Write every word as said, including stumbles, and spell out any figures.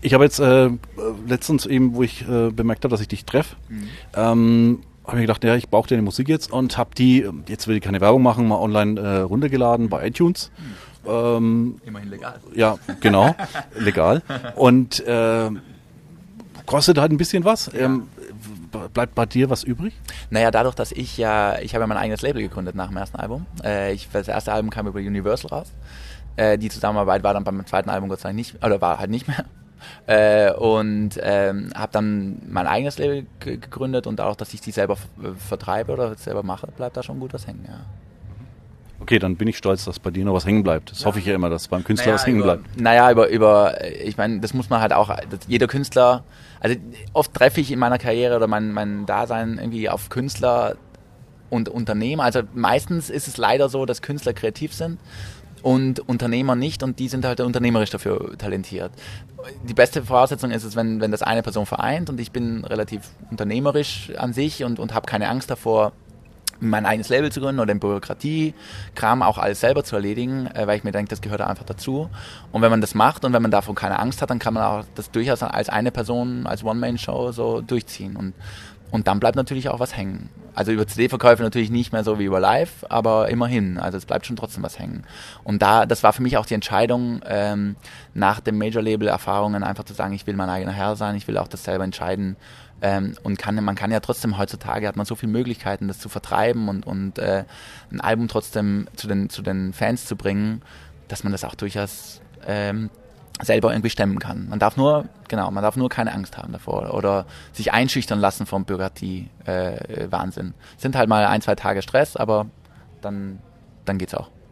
Ich habe jetzt äh, letztens eben, wo ich äh, bemerkt habe, dass ich dich treffe, mhm. ähm, habe ich gedacht, ja, ich brauche deine Musik jetzt und habe die, jetzt will ich keine Werbung machen, mal online äh, runtergeladen bei iTunes. Mhm. Ähm, Immerhin legal. Ja, genau, legal. Und äh, kostet halt ein bisschen was. Ja. Ähm, bleibt bei dir was übrig? Naja, dadurch, dass ich ja, ich habe ja mein eigenes Label gegründet nach dem ersten Album. Äh, ich, das erste Album kam über Universal raus. Äh, die Zusammenarbeit war dann beim zweiten Album Gott sei Dank nicht, oder war halt nicht mehr. Äh, und ähm, habe dann mein eigenes Label g- gegründet und auch, dass ich die selber f- vertreibe oder selber mache, bleibt da schon gut was hängen, ja. Okay, dann bin ich stolz, dass bei dir noch was hängen bleibt. Das ja. hoffe ich ja immer, dass beim Künstler naja, was hängen über, bleibt. Naja, über, über ich meine, das muss man halt auch, jeder Künstler, also oft treffe ich in meiner Karriere oder mein, mein Dasein irgendwie auf Künstler und Unternehmer. Also meistens ist es leider so, dass Künstler kreativ sind und Unternehmer nicht und die sind halt unternehmerisch dafür talentiert. Die beste Voraussetzung ist es, wenn, wenn das eine Person vereint und ich bin relativ unternehmerisch an sich und, und habe keine Angst davor, mein eigenes Label zu gründen oder den Bürokratie-Kram auch alles selber zu erledigen, äh, weil ich mir denke, das gehört einfach dazu. Und wenn man das macht und wenn man davon keine Angst hat, dann kann man auch das durchaus als eine Person, als One-Man-Show so durchziehen. Und, und dann bleibt natürlich auch was hängen. Also über C D-Verkäufe natürlich nicht mehr so wie über Live, aber immerhin. Also es bleibt schon trotzdem was hängen. Und da, das war für mich auch die Entscheidung, ähm, nach dem Major-Label-Erfahrungen einfach zu sagen, ich will mein eigener Herr sein, ich will auch das selber entscheiden. Ähm, und kann, man kann ja trotzdem, heutzutage hat man so viele Möglichkeiten, das zu vertreiben und, und äh, ein Album trotzdem zu den, zu den Fans zu bringen, dass man das auch durchaus ähm, selber irgendwie stemmen kann. Man darf nur, genau, man darf nur keine Angst haben davor oder sich einschüchtern lassen vom Bürokratie-Wahnsinn. Äh, sind halt mal ein, zwei Tage Stress, aber dann, dann geht's auch.